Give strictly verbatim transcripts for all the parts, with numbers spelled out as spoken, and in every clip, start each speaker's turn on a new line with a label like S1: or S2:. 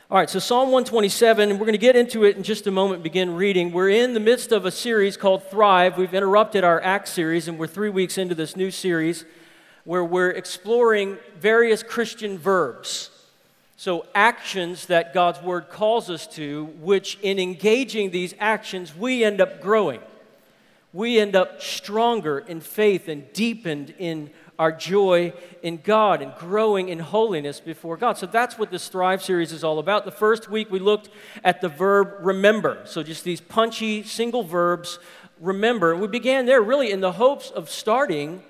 S1: All right, so Psalm one twenty-seven, we're going to get into it in just a moment, begin reading. We're in the midst of a series called Thrive. We've interrupted our Acts series, and we're three weeks into this new series where we're exploring various Christian verbs. So actions that God's Word calls us to, which in engaging these actions, we end up growing. We end up stronger in faith and deepened in our joy in God and growing in holiness before God. So that's what this Thrive series is all about. The first week we looked at the verb remember. So just these punchy single verbs, remember. We began there really in the hopes of starting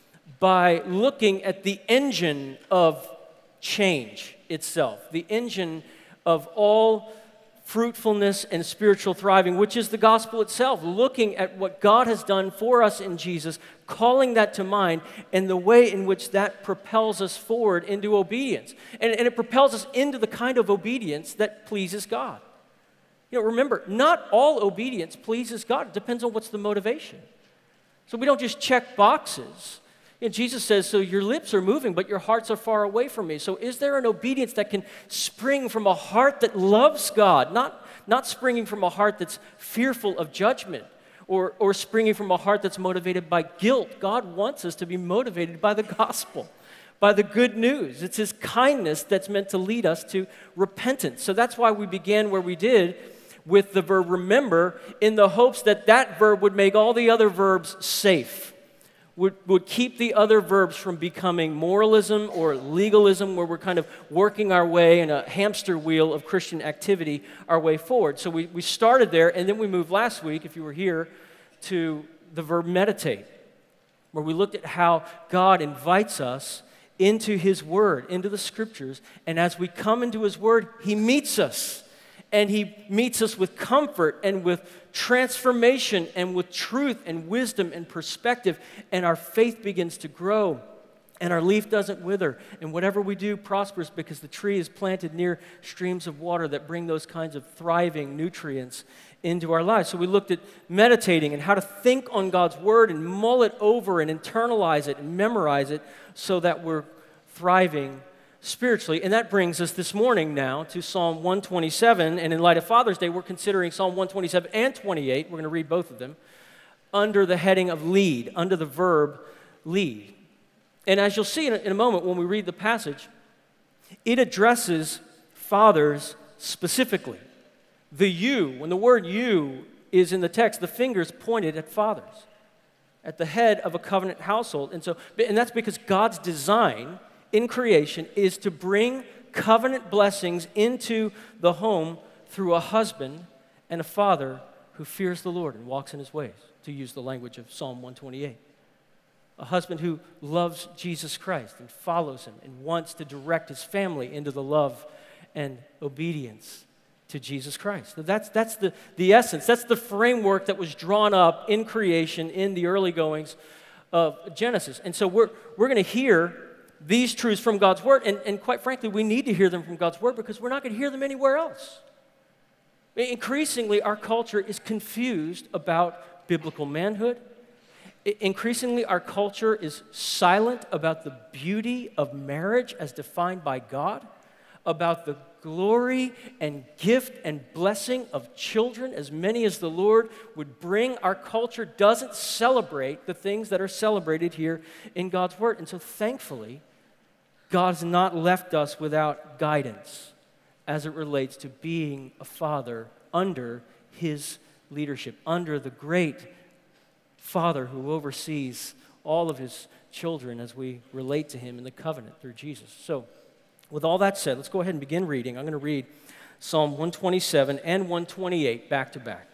S1: by looking at the engine of change itself, the engine of all fruitfulness and spiritual thriving, which is the gospel itself, looking at what God has done for us in Jesus, calling that to mind, and the way in which that propels us forward into obedience. And, and it propels us into the kind of obedience that pleases God. You know, remember, not all obedience pleases God. It depends on what's the motivation. So we don't just check boxes. You know, Jesus says, so your lips are moving, but your hearts are far away from me. So is there an obedience that can spring from a heart that loves God, not, not springing from a heart that's fearful of judgment or, or springing from a heart that's motivated by guilt? God wants us to be motivated by the gospel, by the good news. It's His kindness that's meant to lead us to repentance. So that's why we began where we did with the verb remember, in the hopes that that verb would make all the other verbs safe. Would, would keep the other verbs from becoming moralism or legalism, where we're kind of working our way in a hamster wheel of Christian activity our way forward. So we, we started there, and then we moved last week, if you were here, to the verb meditate, where we looked at how God invites us into His Word, into the Scriptures, and as we come into His Word, He meets us. And He meets us with comfort and with transformation and with truth and wisdom and perspective. And our faith begins to grow. And our leaf doesn't wither. And whatever we do prospers because the tree is planted near streams of water that bring those kinds of thriving nutrients into our lives. So we looked at meditating and how to think on God's Word and mull it over and internalize it and memorize it so that we're thriving spiritually. And that brings us this morning now to Psalm one twenty-seven, and in light of Father's Day, we're considering Psalm one twenty-seven and twenty-eight, we're going to read both of them, under the heading of lead, under the verb lead. And as you'll see in a, in a moment when we read the passage, it addresses fathers specifically. The you, when the word you is in the text, the finger's pointed at fathers, at the head of a covenant household. And so, and that's because God's design in creation is to bring covenant blessings into the home through a husband and a father who fears the Lord and walks in His ways, to use the language of Psalm one twenty-eight. A husband who loves Jesus Christ and follows Him and wants to direct his family into the love and obedience to Jesus Christ. So that's, that's the, the essence. That's the framework that was drawn up in creation in the early goings of Genesis. And so we're, we're going to hear these truths from God's Word, and, and quite frankly, we need to hear them from God's Word because we're not going to hear them anywhere else. Increasingly, our culture is confused about biblical manhood. Increasingly, our culture is silent about the beauty of marriage as defined by God, about the glory and gift and blessing of children, as many as the Lord would bring. Our culture doesn't celebrate the things that are celebrated here in God's Word. And so thankfully, God's not left us without guidance as it relates to being a father under His leadership, under the great Father who oversees all of His children as we relate to Him in the covenant through Jesus. So, with all that said, let's go ahead and begin reading. I'm going to read Psalm one twenty-seven and one twenty-eight back to back.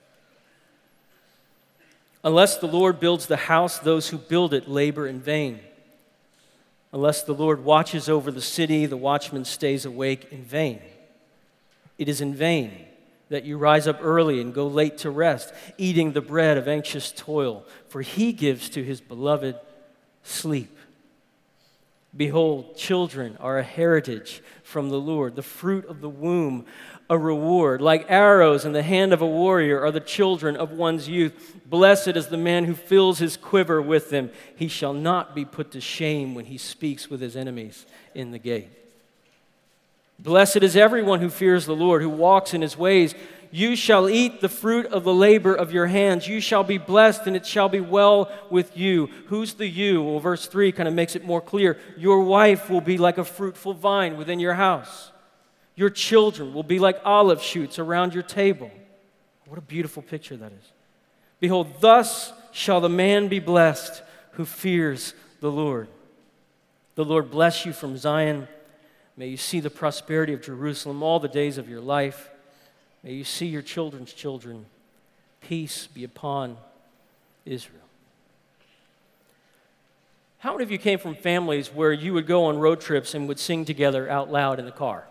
S1: Unless the Lord builds the house, those who build it labor in vain. Unless the Lord watches over the city, the watchman stays awake in vain. It is in vain that you rise up early and go late to rest, eating the bread of anxious toil, for He gives to His beloved sleep. Behold, children are a heritage from the Lord, the fruit of the womb a reward. Like arrows in the hand of a warrior are the children of one's youth. Blessed is the man who fills his quiver with them. He shall not be put to shame when he speaks with his enemies in the gate. Blessed is everyone who fears the Lord, who walks in his ways. You shall eat the fruit of the labor of your hands. You shall be blessed, and it shall be well with you. Who's the you? Well, verse three kind of makes it more clear. Your wife will be like a fruitful vine within your house. Your children will be like olive shoots around your table. What a beautiful picture that is. Behold, thus shall the man be blessed who fears the Lord. The Lord bless you from Zion. May you see the prosperity of Jerusalem all the days of your life. May you see your children's children. Peace be upon Israel. How many of you came from families where you would go on road trips and would sing together out loud in the car?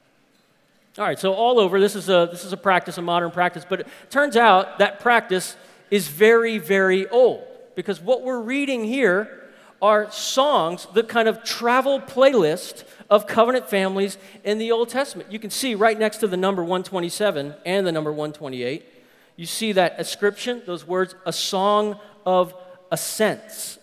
S1: All right, so all over, this is a, this is a practice, a modern practice, but it turns out that practice is very, very old, because what we're reading here are songs, the kind of travel playlist of covenant families in the Old Testament. You can see right next to the number one twenty-seven and the number one twenty-eight, you see that ascription, those words, a song of ascents.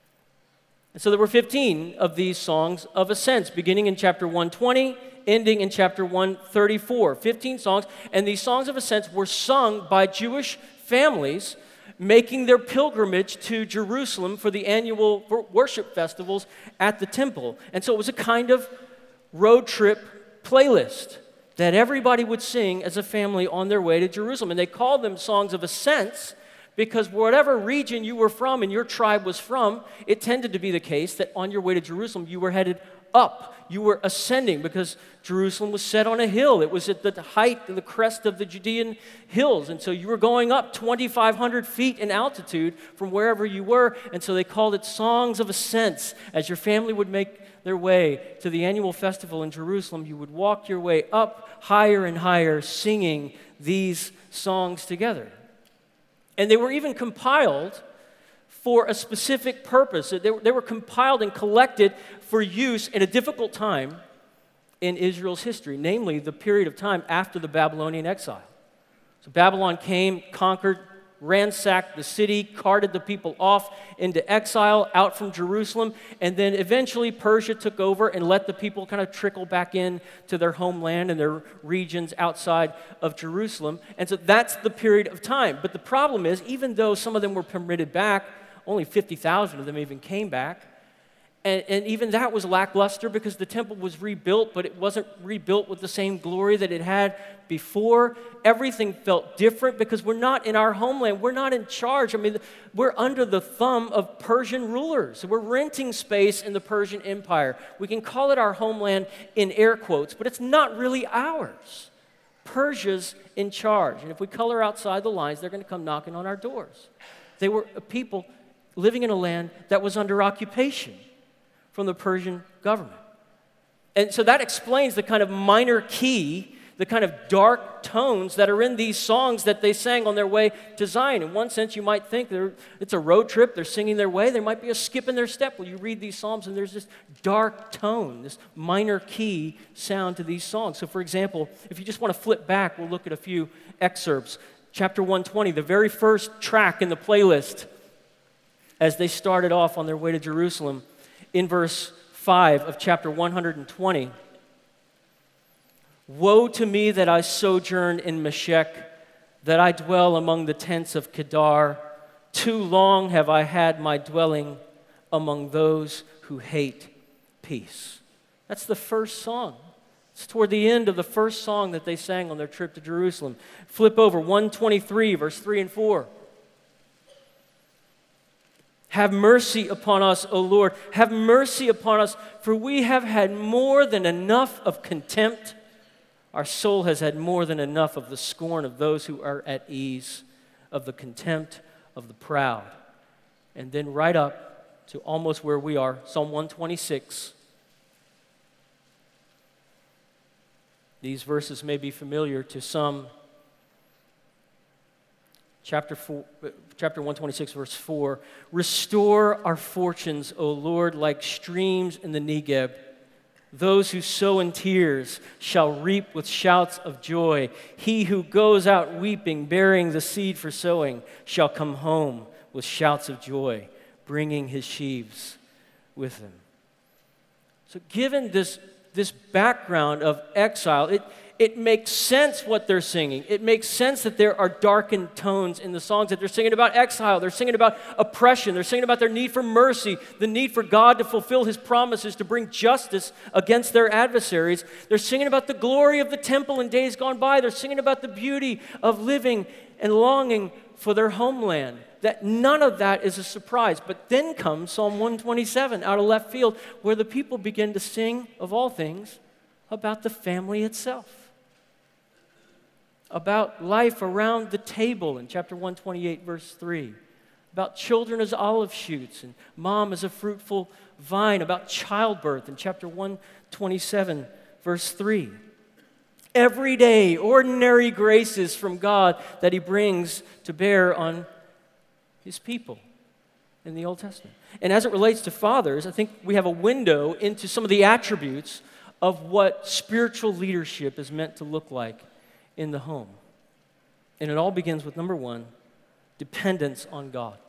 S1: And so there were fifteen of these songs of ascents, beginning in chapter one twenty, ending in chapter one thirty-four. fifteen songs, and these songs of ascents were sung by Jewish families making their pilgrimage to Jerusalem for the annual worship festivals at the temple. And so it was a kind of road trip playlist that everybody would sing as a family on their way to Jerusalem. And they called them songs of ascents because whatever region you were from and your tribe was from, it tended to be the case that on your way to Jerusalem, you were headed up. You were ascending because Jerusalem was set on a hill. It was at the height of the crest of the Judean hills. And so you were going up twenty-five hundred feet in altitude from wherever you were. And so they called it songs of ascents. As your family would make their way to the annual festival in Jerusalem, you would walk your way up higher and higher, singing these songs together. And they were even compiled for a specific purpose. They were, they were compiled and collected for use in a difficult time in Israel's history, namely the period of time after the Babylonian exile. So Babylon came, conquered, ransacked the city, carted the people off into exile out from Jerusalem, and then eventually Persia took over and let the people kind of trickle back in to their homeland and their regions outside of Jerusalem. And so that's the period of time. But the problem is, even though some of them were permitted back, only fifty thousand of them even came back. And, and even that was lackluster because the temple was rebuilt, but it wasn't rebuilt with the same glory that it had before. Everything felt different because we're not in our homeland. We're not in charge. I mean, we're under the thumb of Persian rulers. We're renting space in the Persian Empire. We can call it our homeland in air quotes, but it's not really ours. Persia's in charge. And if we color outside the lines, they're going to come knocking on our doors. They were a people living in a land that was under occupation from the Persian government. And so that explains the kind of minor key, the kind of dark tones that are in these songs that they sang on their way to Zion. In one sense, you might think it's a road trip, they're singing their way, there might be a skip in their step when you read these psalms, and there's this dark tone, this minor key sound to these songs. So for example, if you just want to flip back, we'll look at a few excerpts. Chapter one twenty, the very first track in the playlist, as they started off on their way to Jerusalem, in verse five of chapter one twenty, woe to me that I sojourn in Meshech, that I dwell among the tents of Kedar. Too long have I had my dwelling among those who hate peace. That's the first song. It's toward the end of the first song that they sang on their trip to Jerusalem. Flip over, one twenty-three, verse three and four. Have mercy upon us, O Lord. Have mercy upon us, for we have had more than enough of contempt. Our soul has had more than enough of the scorn of those who are at ease, of the contempt of the proud. And then right up to almost where we are, Psalm one twenty-six. These verses may be familiar to some. Chapter four, chapter one twenty-six, verse four. Restore our fortunes, O Lord, like streams in the Negeb. Those who sow in tears shall reap with shouts of joy. He who goes out weeping, bearing the seed for sowing, shall come home with shouts of joy, bringing his sheaves with him. So given this this background of exile. It, it makes sense what they're singing. It makes sense that there are darkened tones in the songs, that they're singing about exile. They're singing about oppression. They're singing about their need for mercy, the need for God to fulfill his promises, to bring justice against their adversaries. They're singing about the glory of the temple in days gone by. They're singing about the beauty of living and longing for their homeland. That none of that is a surprise. But then comes Psalm one twenty-seven out of left field, where the people begin to sing, of all things, about the family itself. About life around the table in chapter one twenty-eight, verse three. About children as olive shoots and mom as a fruitful vine. About childbirth in chapter one twenty-seven, verse three. Everyday, ordinary graces from God that he brings to bear on his people in the Old Testament. And as it relates to fathers, I think we have a window into some of the attributes of what spiritual leadership is meant to look like in the home. And it all begins with number one, dependence on God.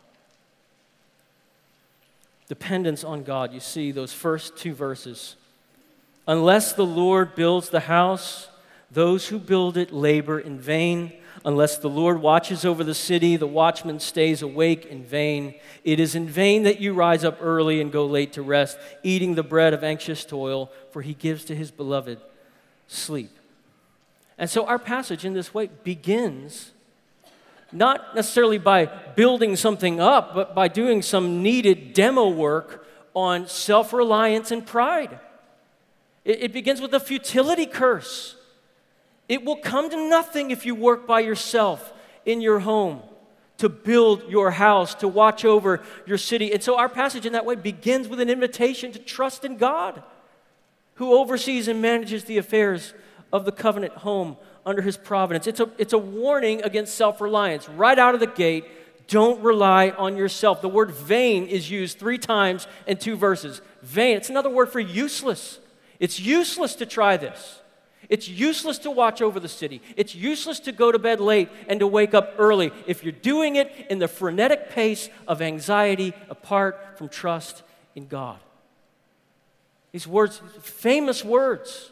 S1: Dependence on God. You see those first two verses. Unless the Lord builds the house, those who build it labor in vain. Unless the Lord watches over the city, the watchman stays awake in vain. It is in vain that you rise up early and go late to rest, eating the bread of anxious toil, for he gives to his beloved sleep. And so our passage in this way begins not necessarily by building something up, but by doing some needed demo work on self-reliance and pride. It, it begins with a futility curse. It will come to nothing if you work by yourself in your home to build your house, to watch over your city. And so our passage in that way begins with an invitation to trust in God, who oversees and manages the affairs of the covenant home under his providence. It's a, it's a warning against self-reliance. Right out of the gate, don't rely on yourself. The word vain is used three times in two verses. Vain, it's another word for useless. It's useless to try this. It's useless to watch over the city. It's useless to go to bed late and to wake up early if you're doing it in the frenetic pace of anxiety apart from trust in God. These words, famous words.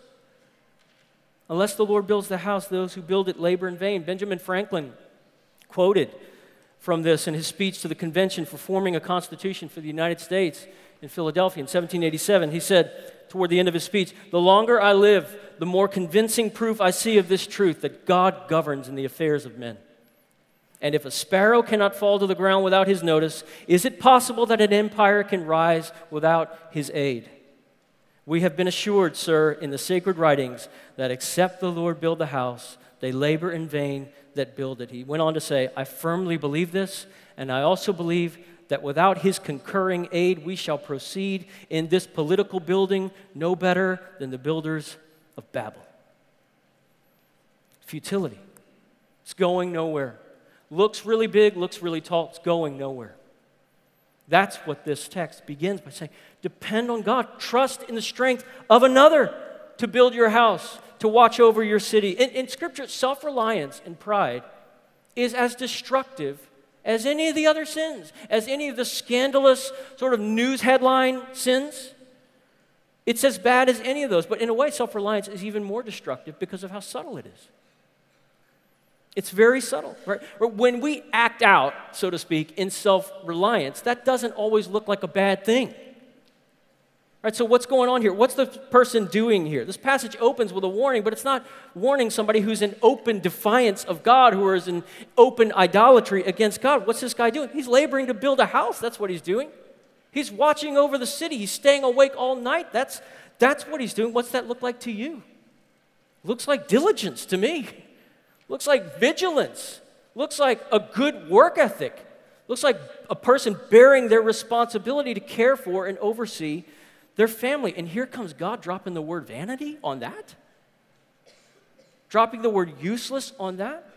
S1: Unless the Lord builds the house, those who build it labor in vain. Benjamin Franklin quoted from this in his speech to the convention for forming a constitution for the United States in Philadelphia in seventeen eighty-seven. He said, toward the end of his speech, "The longer I live, the more convincing proof I see of this truth, that God governs in the affairs of men. And if a sparrow cannot fall to the ground without his notice, is it possible that an empire can rise without his aid? We have been assured, sir, in the sacred writings, that except the Lord build the house, they labor in vain that build it." He went on to say, "I firmly believe this, and I also believe that without his concurring aid, we shall proceed in this political building no better than the builders of Babel." Futility. It's going nowhere. Looks really big, looks really tall, it's going nowhere. That's what this text begins by saying. Depend on God. Trust in the strength of another to build your house, to watch over your city. In, in Scripture, self-reliance and pride is as destructive as any of the other sins, as any of the scandalous sort of news headline sins. It's as bad as any of those. But in a way, self-reliance is even more destructive because of how subtle it is. It's very subtle, right? When we act out, so to speak, in self-reliance, that doesn't always look like a bad thing. Right, so what's going on here? What's the person doing here? This passage opens with a warning, but it's not warning somebody who's in open defiance of God, who is in open idolatry against God. What's this guy doing? He's laboring to build a house. That's what he's doing. He's watching over the city. He's staying awake all night. That's, that's what he's doing. What's that look like to you? Looks like diligence to me. Looks like vigilance. Looks like a good work ethic. Looks like a person bearing their responsibility to care for and oversee their family. And here comes God dropping the word vanity on that? Dropping the word useless on that?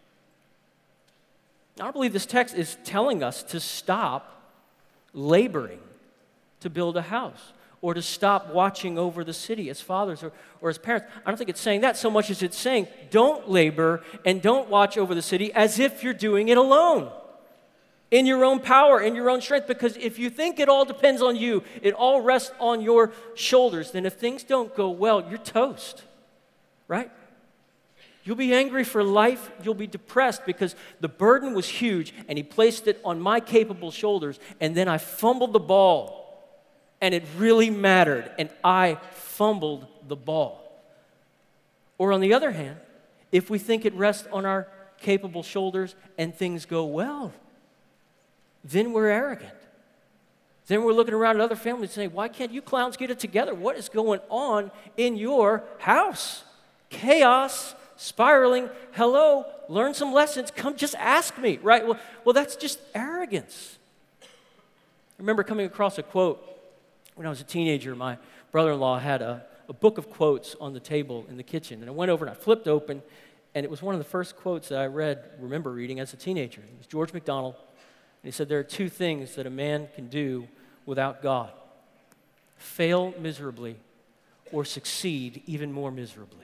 S1: I believe this text is telling us to stop laboring to build a house or to stop watching over the city as fathers or, or as parents. I don't think it's saying that so much as it's saying don't labor and don't watch over the city as if you're doing it alone. in your own power, in your own strength, because if you think it all depends on you, it all rests on your shoulders, then if things don't go well, you're toast, right? You'll be angry for life. You'll be depressed because the burden was huge, and he placed it on my capable shoulders, and then I fumbled the ball, and it really mattered, and I fumbled the ball. Or on the other hand, if we think it rests on our capable shoulders and things go well, then we're arrogant. Then we're looking around at other families saying, why can't you clowns get it together? What is going on in your house? Chaos, spiraling. Hello, learn some lessons. Come, just ask me, right? Well, well, that's just arrogance. I remember coming across a quote when I was a teenager. My brother-in-law had a, a book of quotes on the table in the kitchen, and I went over and I flipped open, and it was one of the first quotes that I read, remember reading as a teenager. It was George MacDonald, and he said, there are two things that a man can do without God: fail miserably or succeed even more miserably.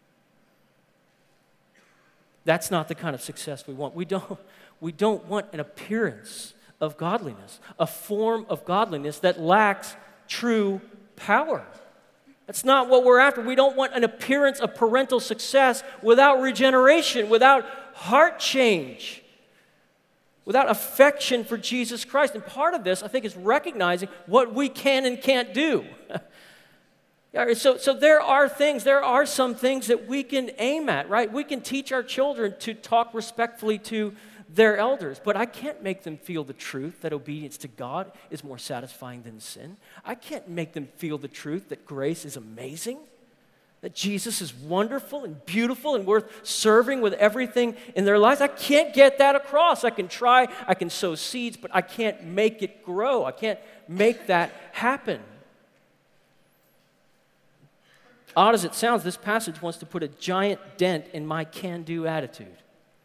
S1: That's not the kind of success we want. We don't, we don't want an appearance of godliness, a form of godliness that lacks true power. That's not what we're after. We don't want an appearance of parental success without regeneration, without heart change, without affection for Jesus Christ. And part of this, I think, is recognizing what we can and can't do. So, so there are things, there are some things that we can aim at, right? We can teach our children to talk respectfully to their elders, but I can't make them feel the truth that obedience to God is more satisfying than sin. I can't make them feel the truth that grace is amazing, that Jesus is wonderful and beautiful and worth serving with everything in their lives. I can't get that across. I can try, I can sow seeds, but I can't make it grow. I can't make that happen. Odd as it sounds, this passage wants to put a giant dent in my can-do attitude.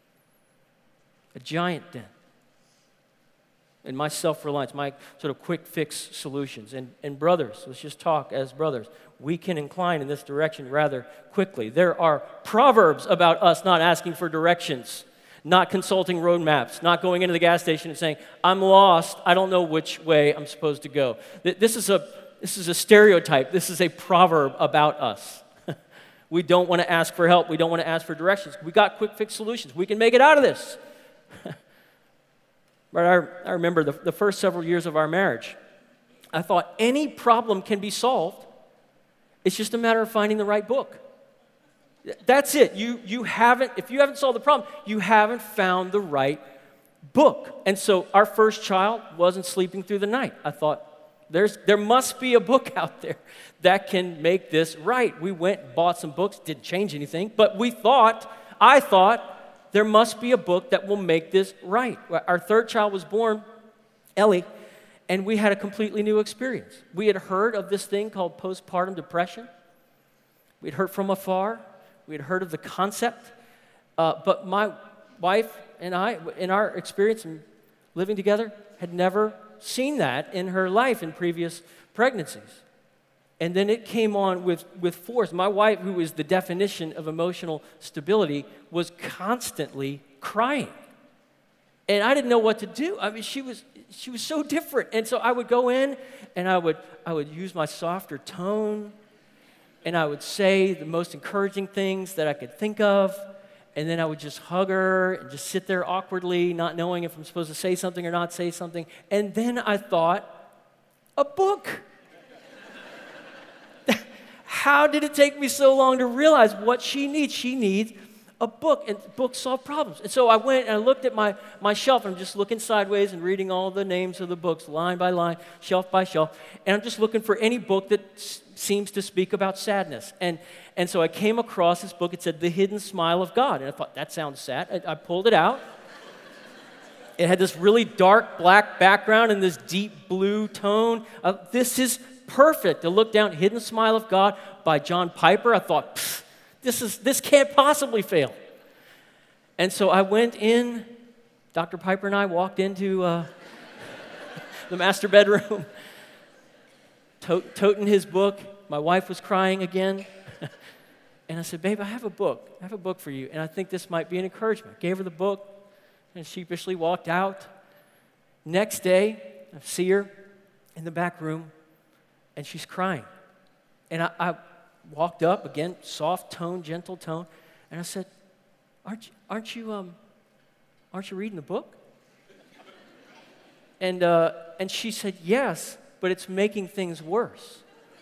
S1: A giant dent in my self-reliance, my sort of quick-fix solutions. And, and brothers, let's just talk as brothers. We can incline in this direction rather quickly. There are proverbs about us not asking for directions, not consulting road maps, not going into the gas station and saying, I'm lost, I don't know which way I'm supposed to go. This is a This is a stereotype. This is a proverb about us. We don't want to ask for help. We don't want to ask for directions. We got quick fix solutions. We can make it out of this. But I, I remember the, the first several years of our marriage, I thought any problem can be solved. It's just a matter of finding the right book. That's it. You, you haven't, if you haven't solved the problem, you haven't found the right book. And so our first child wasn't sleeping through the night. I thought, There's, there must be a book out there that can make this right. We went, bought some books, didn't change anything, but we thought, I thought, there must be a book that will make this right. Our third child was born, Ellie, and we had a completely new experience. We had heard of this thing called postpartum depression. We'd heard from afar. We had heard of the concept. Uh, but my wife and I, in our experience in living together, had never seen that in her life in previous pregnancies. And then it came on with, with force. My wife, who is the definition of emotional stability, was constantly crying. And I didn't know what to do. I mean, she was she was so different. And so I would go in and I would I would use my softer tone, and I would say the most encouraging things that I could think of. And then I would just hug her and just sit there awkwardly, not knowing if I'm supposed to say something or not say something. And then I thought, a book. How did it take me so long to realize what she needs? She needs a book, and books solve problems. And so I went and I looked at my, my shelf, and I'm just looking sideways and reading all the names of the books, line by line, shelf by shelf, and I'm just looking for any book that s- seems to speak about sadness. And and so I came across this book. It said, The Hidden Smile of God, and I thought, that sounds sad. I, I pulled it out. It had this really dark black background and this deep blue tone. Uh, this is perfect. To look down, Hidden Smile of God by John Piper. I thought, this is this can't possibly fail. And so I went in. Doctor Piper and I walked into uh, the master bedroom, to- toting his book. My wife was crying again. And I said, babe, I have a book. I have a book for you, and I think this might be an encouragement. Gave her the book, and sheepishly walked out. Next day, I see her in the back room, and she's crying. And I, I walked up, again, soft tone, gentle tone, and I said, aren't you, aren't you, um, aren't you reading the book? And, uh, and she said, yes, but it's making things worse.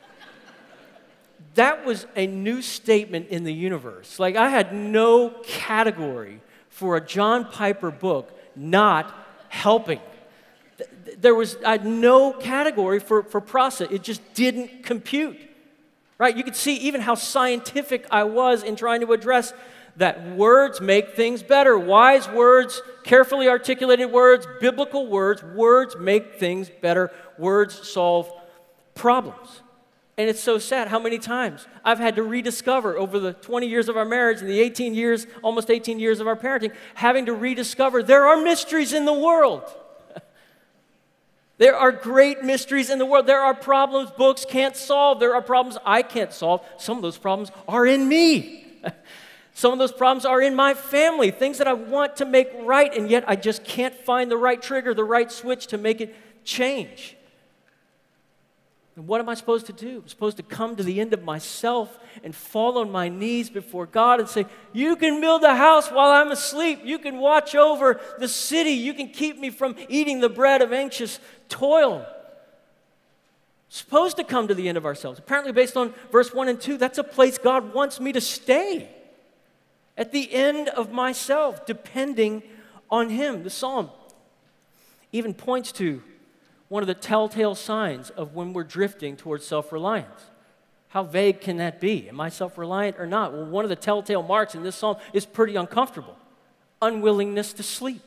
S1: That was a new statement in the universe. Like, I had no category for a John Piper book not helping. There was, I had no category for, for process. It just didn't compute, right? You could see even how scientific I was in trying to address that words make things better. Wise words, carefully articulated words, biblical words, words make things better. Words solve problems. And it's so sad how many times I've had to rediscover over the twenty years of our marriage and the eighteen years, almost eighteen years of our parenting, having to rediscover there are mysteries in the world. There are great mysteries in the world. There are problems books can't solve. There are problems I can't solve. Some of those problems are in me. Some of those problems are in my family, things that I want to make right, and yet I just can't find the right trigger, the right switch to make it change. And what am I supposed to do? I'm supposed to come to the end of myself and fall on my knees before God and say, you can build a house while I'm asleep. You can watch over the city. You can keep me from eating the bread of anxious toil. Supposed to come to the end of ourselves. Apparently, based on verse one and two, that's a place God wants me to stay. At the end of myself, depending on Him. The psalm even points to one of the telltale signs of when we're drifting towards self-reliance. How vague can that be? Am I self-reliant or not? Well, one of the telltale marks in this psalm is pretty uncomfortable. Unwillingness to sleep.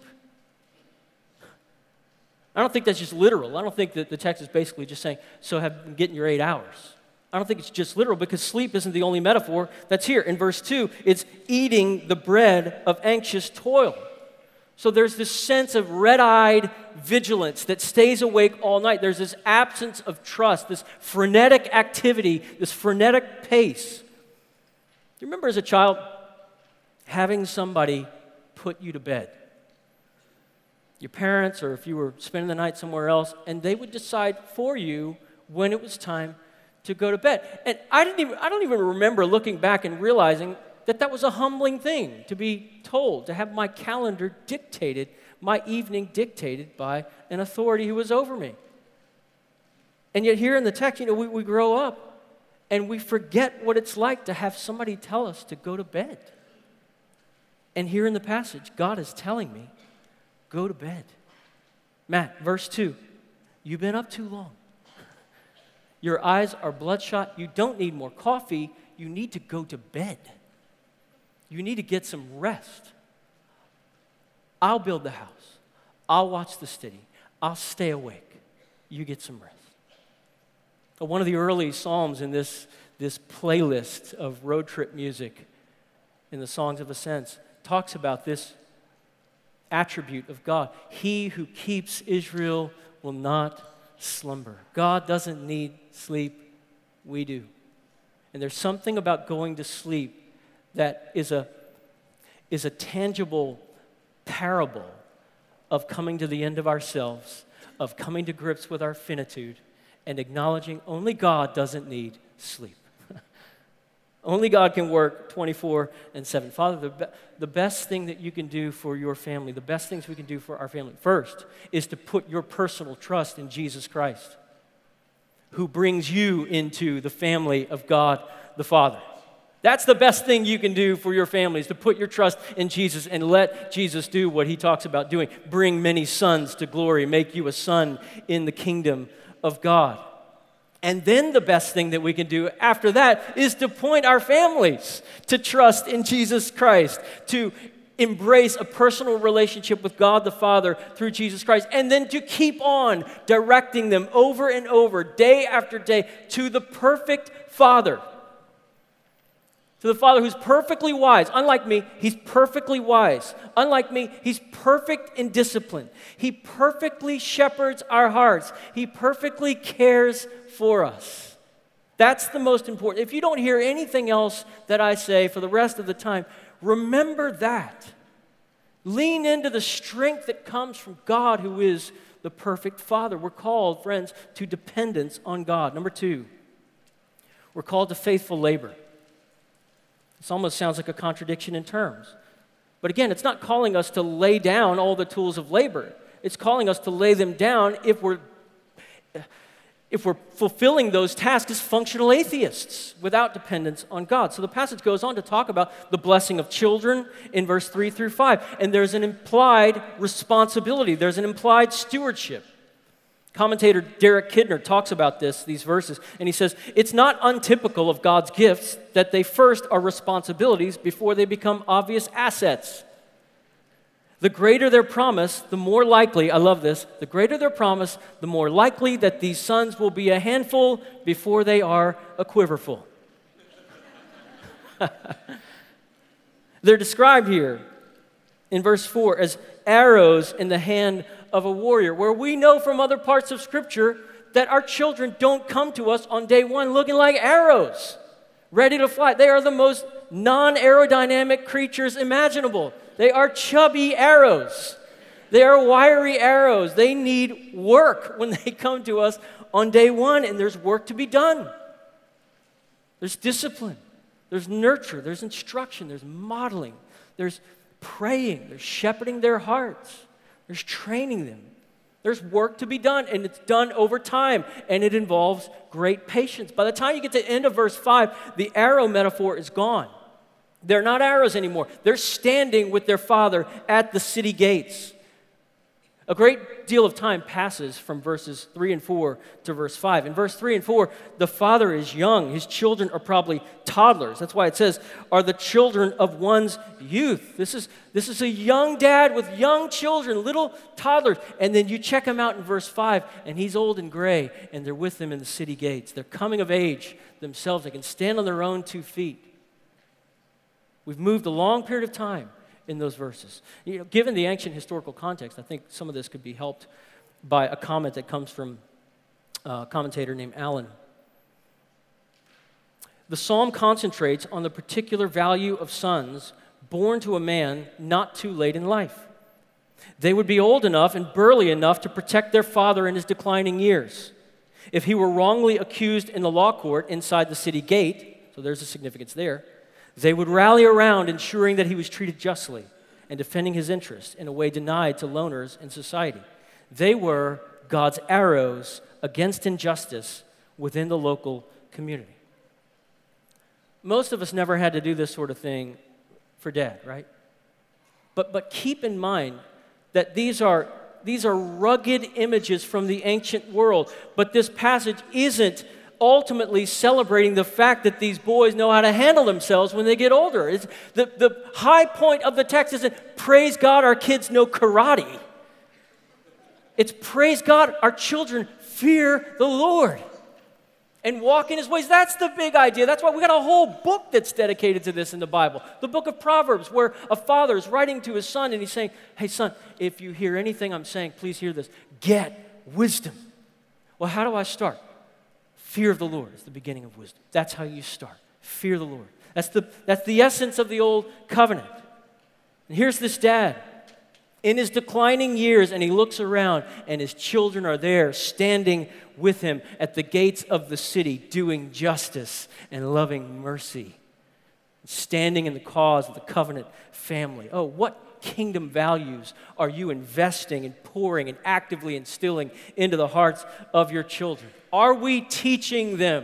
S1: I don't think that's just literal. I don't think that the text is basically just saying, so have been getting your eight hours. I don't think it's just literal because sleep isn't the only metaphor that's here. In verse two, it's eating the bread of anxious toil. So there's this sense of red-eyed vigilance that stays awake all night. There's this absence of trust, this frenetic activity, this frenetic pace. Do you remember as a child having somebody put you to bed? Your parents, or if you were spending the night somewhere else, and they would decide for you when it was time to go to bed. And I didn't even, I don't even remember looking back and realizing that that was a humbling thing to be told, to have my calendar dictated, my evening dictated by an authority who was over me. And yet here in the text, you know, we, we grow up and we forget what it's like to have somebody tell us to go to bed. And here in the passage, God is telling me, go to bed. Matt, verse two, you've been up too long. Your eyes are bloodshot. You don't need more coffee. You need to go to bed. You need to get some rest. I'll build the house. I'll watch the city. I'll stay awake. You get some rest. One of the early psalms in this, this playlist of road trip music in the Songs of Ascents talks about this attribute of God. He who keeps Israel will not slumber. God doesn't need sleep. We do. And there's something about going to sleep that is a, is a tangible parable of coming to the end of ourselves, of coming to grips with our finitude, and acknowledging only God doesn't need sleep. Only God can work twenty-four and seven. Father, the, be- the best thing that you can do for your family, the best things we can do for our family, first, is to put your personal trust in Jesus Christ, who brings you into the family of God the Father. That's the best thing you can do for your family, is to put your trust in Jesus and let Jesus do what He talks about doing. Bring many sons to glory, make you a son in the kingdom of God. And then the best thing that we can do after that is to point our families to trust in Jesus Christ, to embrace a personal relationship with God the Father through Jesus Christ, and then to keep on directing them over and over, day after day, to the perfect Father. To the Father who's perfectly wise. Unlike me, He's perfectly wise. Unlike me, He's perfect in discipline. He perfectly shepherds our hearts. He perfectly cares for us. That's the most important. If you don't hear anything else that I say for the rest of the time, remember that. Lean into the strength that comes from God, who is the perfect Father. We're called, friends, to dependence on God. Number two, we're called to faithful labor. This almost sounds like a contradiction in terms. But again, it's not calling us to lay down all the tools of labor. It's calling us to lay them down if we're if we're fulfilling those tasks as functional atheists without dependence on God. So the passage goes on to talk about the blessing of children in verse three through five. And there's an implied responsibility. There's an implied stewardship. Commentator Derek Kidner talks about this, these verses, and he says, it's not untypical of God's gifts that they first are responsibilities before they become obvious assets. The greater their promise, the more likely, I love this, the greater their promise, the more likely that these sons will be a handful before they are a quiverful. They're described here in verse four as arrows in the hand of a warrior, where we know from other parts of Scripture that our children don't come to us on day one looking like arrows, ready to fly. They are the most non-aerodynamic creatures imaginable. They are chubby arrows. They are wiry arrows. They need work when they come to us on day one, and there's work to be done. There's discipline. There's nurture. There's instruction. There's modeling. There's praying. There's shepherding their hearts. There's training them. There's work to be done, and it's done over time, and it involves great patience. By the time you get to the end of verse five, the arrow metaphor is gone. They're not arrows anymore. They're standing with their father at the city gates. A great deal of time passes from verses three and four to verse five. In verse three and four, the father is young. His children are probably toddlers. That's why it says, are the children of one's youth. This is, this is a young dad with young children, little toddlers. And then you check him out in verse five, and he's old and gray, and they're with him in the city gates. They're coming of age themselves. They can stand on their own two feet. We've moved a long period of time in those verses. You know, given the ancient historical context, I think some of this could be helped by a comment that comes from a commentator named Allen. The psalm concentrates on the particular value of sons born to a man not too late in life. They would be old enough and burly enough to protect their father in his declining years. If he were wrongly accused in the law court inside the city gate, so there's a significance there, they would rally around ensuring that he was treated justly and defending his interests in a way denied to loners in society. They were God's arrows against injustice within the local community. Most of us never had to do this sort of thing for dad, right? But, but keep in mind that these are, these are rugged images from the ancient world, but this passage isn't ultimately celebrating the fact that these boys know how to handle themselves when they get older. It's the, the high point of the text isn't, praise God, our kids know karate. It's, praise God, our children fear the Lord and walk in his ways. That's the big idea. That's why we got a whole book that's dedicated to this in the Bible. The book of Proverbs, where a father is writing to his son and he's saying, hey son, if you hear anything I'm saying, please hear this. Get wisdom. Well, how do I start? Fear of the Lord is the beginning of wisdom. That's how you start. Fear the Lord. That's the, that's the essence of the old covenant. And here's this dad in his declining years, and he looks around, and his children are there standing with him at the gates of the city, doing justice and loving mercy, standing in the cause of the covenant family. Oh, what kingdom values are you investing and pouring and actively instilling into the hearts of your children? Are we teaching them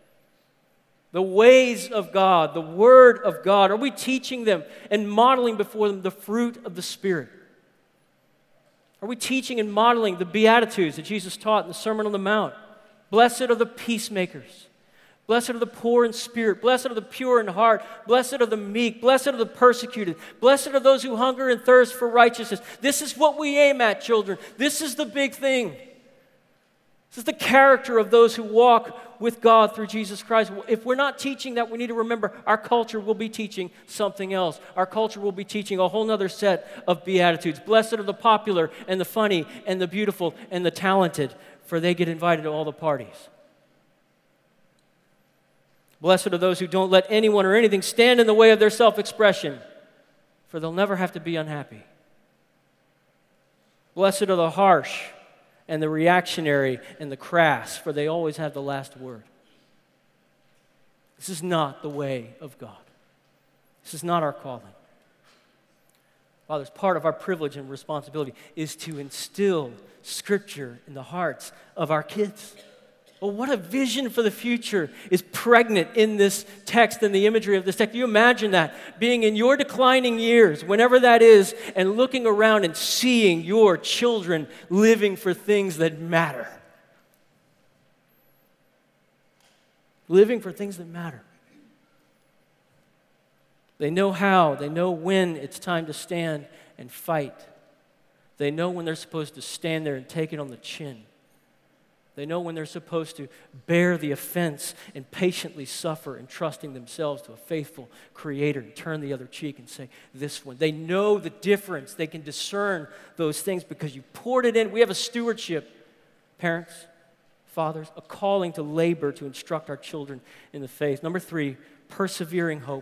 S1: the ways of God, the Word of God? Are we teaching them and modeling before them the fruit of the Spirit? Are we teaching and modeling the Beatitudes that Jesus taught in the Sermon on the Mount? Blessed are the peacemakers. Blessed are the poor in spirit. Blessed are the pure in heart. Blessed are the meek. Blessed are the persecuted. Blessed are those who hunger and thirst for righteousness. This is what we aim at, children. This is the big thing. This is the character of those who walk with God through Jesus Christ. If we're not teaching that, we need to remember our culture will be teaching something else. Our culture will be teaching a whole other set of Beatitudes. Blessed are the popular and the funny and the beautiful and the talented, for they get invited to all the parties. Blessed are those who don't let anyone or anything stand in the way of their self-expression, for they'll never have to be unhappy. Blessed are the harsh and the reactionary and the crass, for they always have the last word. This is not the way of God. This is not our calling. Fathers, part of our privilege and responsibility is to instill Scripture in the hearts of our kids. Well, what a vision for the future is pregnant in this text and the imagery of this text. Can you imagine that? Being in your declining years, whenever that is, and looking around and seeing your children living for things that matter. Living for things that matter. They know how, they know when it's time to stand and fight. They know when they're supposed to stand there and take it on the chin. They know when they're supposed to bear the offense and patiently suffer, entrusting themselves to a faithful Creator and turn the other cheek and say, this one. They know the difference. They can discern those things because you poured it in. We have a stewardship, parents, fathers, a calling to labor to instruct our children in the faith. Number three, persevering hope.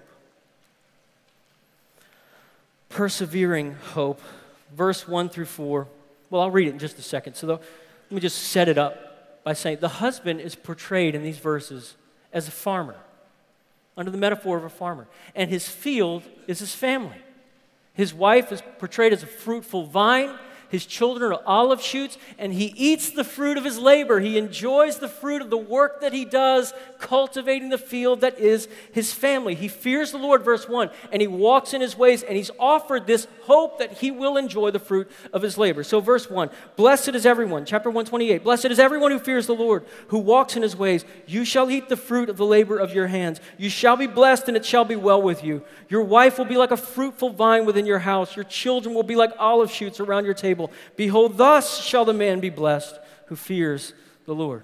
S1: Persevering hope. Verse one through four. Well, I'll read it in just a second. So let me just set it up by saying the husband is portrayed in these verses as a farmer, under the metaphor of a farmer. And his field is his family. His wife is portrayed as a fruitful vine. His children are olive shoots, and he eats the fruit of his labor. He enjoys the fruit of the work that he does, cultivating the field that is his family. He fears the Lord, verse one, and he walks in his ways, and he's offered this hope that he will enjoy the fruit of his labor. So verse one, blessed is everyone, chapter one twenty-eight, blessed is everyone who fears the Lord, who walks in his ways. You shall eat the fruit of the labor of your hands. You shall be blessed, and it shall be well with you. Your wife will be like a fruitful vine within your house. Your children will be like olive shoots around your table. Behold, thus shall the man be blessed who fears the Lord.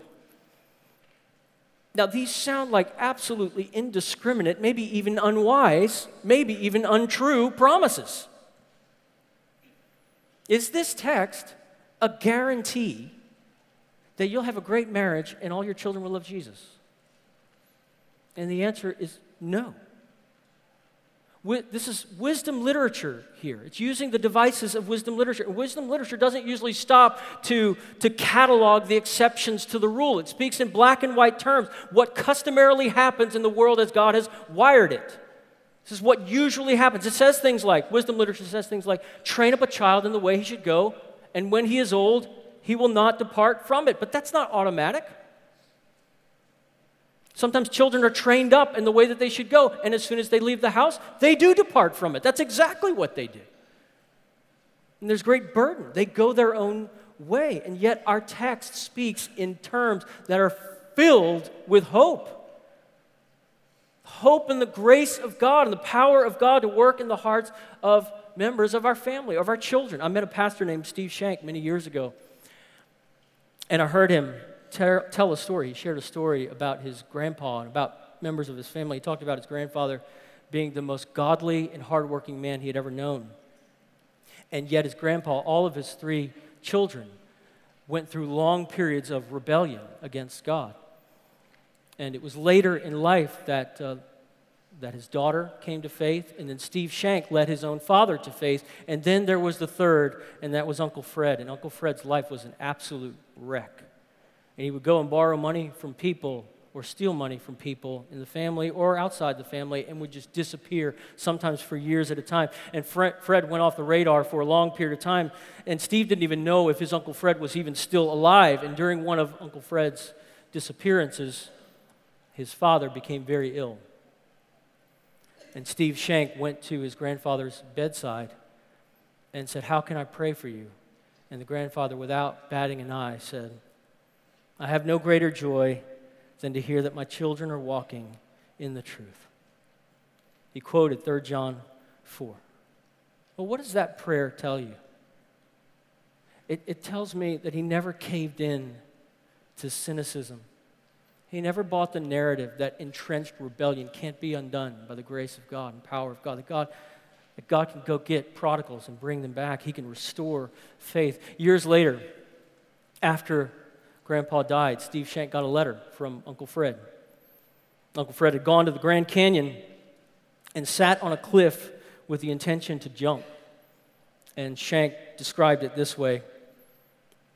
S1: Now, these sound like absolutely indiscriminate, maybe even unwise, maybe even untrue promises. Is this text a guarantee that you'll have a great marriage and all your children will love Jesus? And the answer is no. This is wisdom literature here. It's using the devices of wisdom literature. And wisdom literature doesn't usually stop to, to catalog the exceptions to the rule. It speaks in black and white terms, what customarily happens in the world as God has wired it. This is what usually happens. It says things like, wisdom literature says things like, train up a child in the way he should go, and when he is old, he will not depart from it. But that's not automatic. Sometimes children are trained up in the way that they should go, and as soon as they leave the house, they do depart from it. That's exactly what they do. And there's great burden. They go their own way, and yet our text speaks in terms that are filled with hope. Hope in the grace of God and the power of God to work in the hearts of members of our family, of our children. I met a pastor named Steve Shank many years ago, and I heard him tell a story. He shared a story about his grandpa and about members of his family. He talked about his grandfather being the most godly and hardworking man he had ever known. And yet his grandpa, all of his three children, went through long periods of rebellion against God. And it was later in life that, uh, that his daughter came to faith, and then Steve Shank led his own father to faith, and then there was the third, and that was Uncle Fred. And Uncle Fred's life was an absolute wreck. And he would go and borrow money from people or steal money from people in the family or outside the family and would just disappear, sometimes for years at a time. And Fred, Fred went off the radar for a long period of time, and Steve didn't even know if his Uncle Fred was even still alive. And during one of Uncle Fred's disappearances, his father became very ill. And Steve Shank went to his grandfather's bedside and said, "How can I pray for you?" And the grandfather, without batting an eye, said, "I have no greater joy than to hear that my children are walking in the truth." He quoted Third John four. Well, what does that prayer tell you? It, it tells me that he never caved in to cynicism. He never bought the narrative that entrenched rebellion can't be undone by the grace of God and power of God, that God, that God can go get prodigals and bring them back. He can restore faith. Years later, after Grandpa died, Steve Shank got a letter from Uncle Fred. Uncle Fred had gone to the Grand Canyon and sat on a cliff with the intention to jump. And Shank described it this way.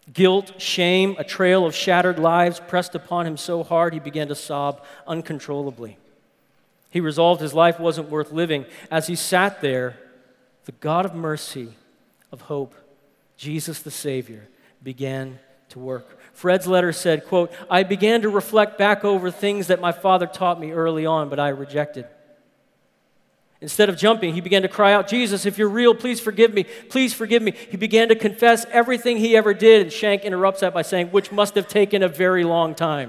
S1: Guilt, shame, a trail of shattered lives pressed upon him so hard he began to sob uncontrollably. He resolved his life wasn't worth living. As he sat there, the God of mercy, of hope, Jesus the Savior, began to work. Fred's letter said, quote, "I began to reflect back over things that my father taught me early on, but I rejected. Instead of jumping, he began to cry out, 'Jesus, if you're real, please forgive me. Please forgive me.' He began to confess everything he ever did." And Shank interrupts that by saying, "Which must have taken a very long time."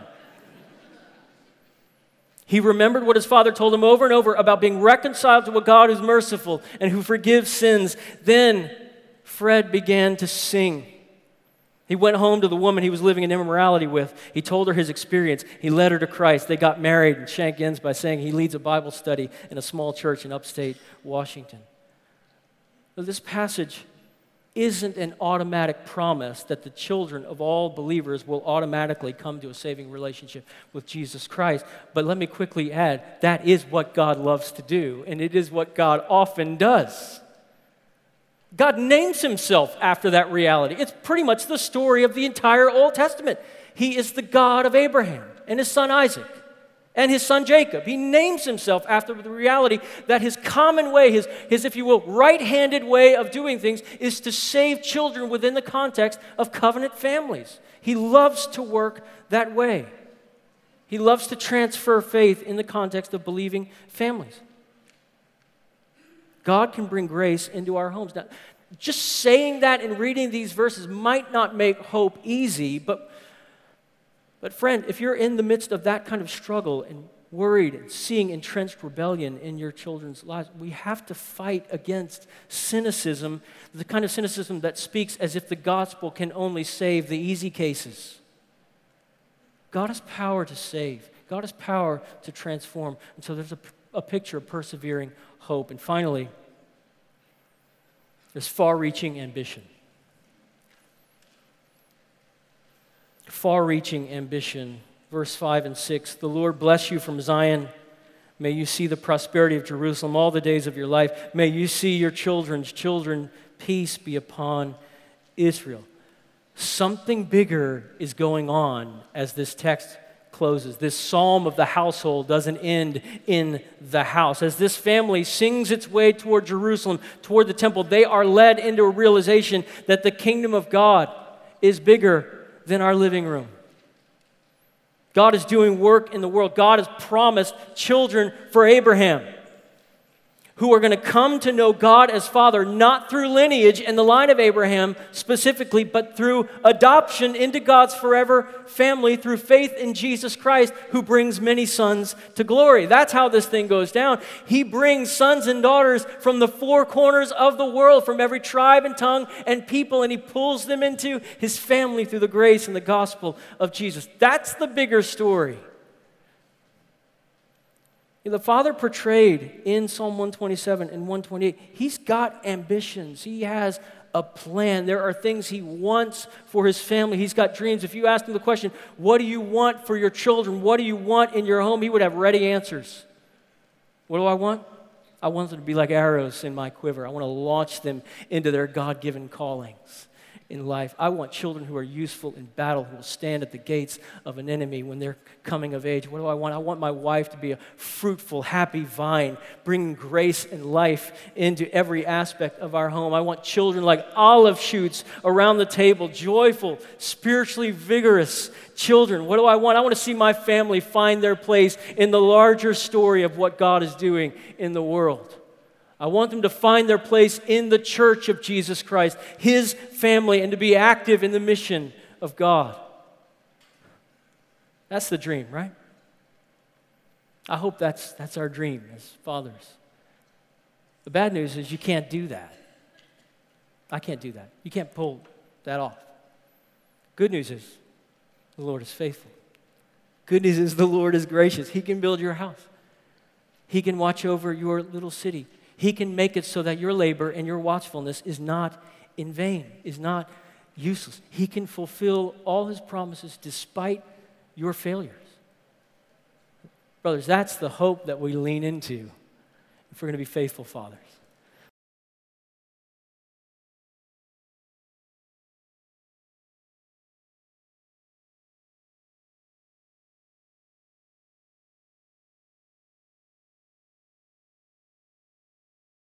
S1: He remembered what his father told him over and over about being reconciled to a God who's merciful and who forgives sins. Then Fred began to sing. He went home to the woman he was living in immorality with. He told her his experience. He led her to Christ. They got married, and Shank ends by saying he leads a Bible study in a small church in upstate Washington. Now, this passage isn't an automatic promise that the children of all believers will automatically come to a saving relationship with Jesus Christ. But let me quickly add, that is what God loves to do, and it is what God often does. God names himself after that reality. It's pretty much the story of the entire Old Testament. He is the God of Abraham and his son Isaac and his son Jacob. He names himself after the reality that his common way, his, his, if you will, right-handed way of doing things is to save children within the context of covenant families. He loves to work that way. He loves to transfer faith in the context of believing families. God can bring grace into our homes. Now, just saying that and reading these verses might not make hope easy, but, but friend, if you're in the midst of that kind of struggle and worried and seeing entrenched rebellion in your children's lives, we have to fight against cynicism, the kind of cynicism that speaks as if the gospel can only save the easy cases. God has power to save. God has power to transform. And so there's a, a picture of persevering hope. And finally, there's far-reaching ambition. Far-reaching ambition. Verse five and six, "The Lord bless you from Zion. May you see the prosperity of Jerusalem all the days of your life. May you see your children's children. Peace be upon Israel." Something bigger is going on as this text closes. This psalm of the household doesn't end in the house. As this family sings its way toward Jerusalem, toward the temple, they are led into a realization that the kingdom of God is bigger than our living room. God is doing work in the world. God has promised children for Abraham who are going to come to know God as Father, not through lineage and the line of Abraham specifically, but through adoption into God's forever family through faith in Jesus Christ, who brings many sons to glory. That's how this thing goes down. He brings sons and daughters from the four corners of the world, from every tribe and tongue and people, and he pulls them into his family through the grace and the gospel of Jesus. That's the bigger story. The Father portrayed in Psalm one twenty-seven and one twenty-eight, he's got ambitions. He has a plan. There are things he wants for his family. He's got dreams. If you ask him the question, what do you want for your children? What do you want in your home? He would have ready answers. What do I want? I want them to be like arrows in my quiver. I want to launch them into their God-given callings in life. I want children who are useful in battle, who will stand at the gates of an enemy when they're coming of age. What do I want? I want my wife to be a fruitful, happy vine, bringing grace and life into every aspect of our home. I want children like olive shoots around the table, joyful, spiritually vigorous children. What do I want? I want to see my family find their place in the larger story of what God is doing in the world. I want them to find their place in the church of Jesus Christ, his family, and to be active in the mission of God. That's the dream, right? I hope that's, that's our dream as fathers. The bad news is you can't do that. I can't do that. You can't pull that off. Good news is the Lord is faithful. Good news is the Lord is gracious. He can build your house. He can watch over your little city. He can make it so that your labor and your watchfulness is not in vain, is not useless. He can fulfill all his promises despite your failures. Brothers, that's the hope that we lean into if we're going to be faithful fathers.